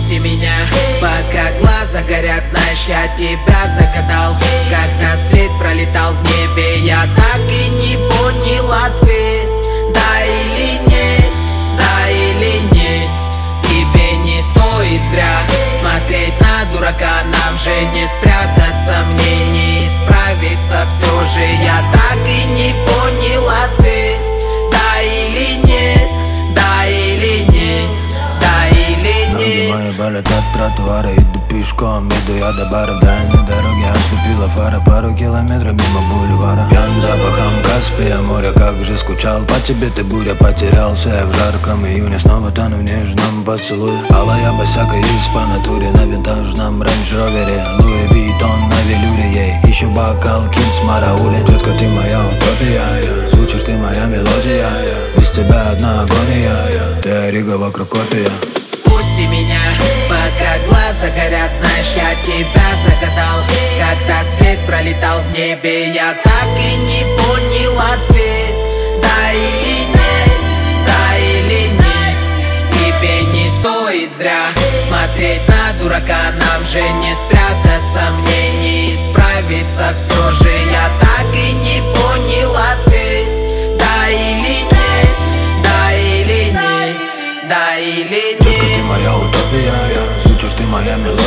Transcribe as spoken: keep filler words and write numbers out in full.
Отпусти меня, пока глаза горят. Знаешь, я тебя загадал, когда свет пролетал в небе. Я так и не понял ответ, да или нет, да или нет. Тебе не стоит зря смотреть на дурака. Нам же не спрятаться, мне не исправиться. Все же я так и не понял ответ, да или нет, да или нет, да или нет. Ноги мои болят от тротуара, иду пешком, иду я до бара. В дальней дороге ослепила фара, пару километров мимо бульвара. Пьян запахом Каспия моря, как же скучал по тебе ты, буря. Потерялся я в жарком июне, снова тону в нежном поцелуе. Алая босяка есть по натуре на винтажном рейндж-ровере. Луи Виттон на велюре, ей ищу бокал Кинс Мараули. Детка, ты моя утопия, звучишь ты моя мелодия. Без тебя одна агония, ты ориго вокруг копия. Отпусти меня, пока глаза горят. Знаешь, я тебя загадал, когда свет пролетал в небе. Я так и не понял ответ, да или нет, да или нет. Тебе не стоит зря смотреть на дурака. Нам же не спрятаться, мне не исправиться. Все же я так и не понял ответ, да или нет, да или нет, да или нет. Детка, ты моя утопия, звучишь ты моя мелодия.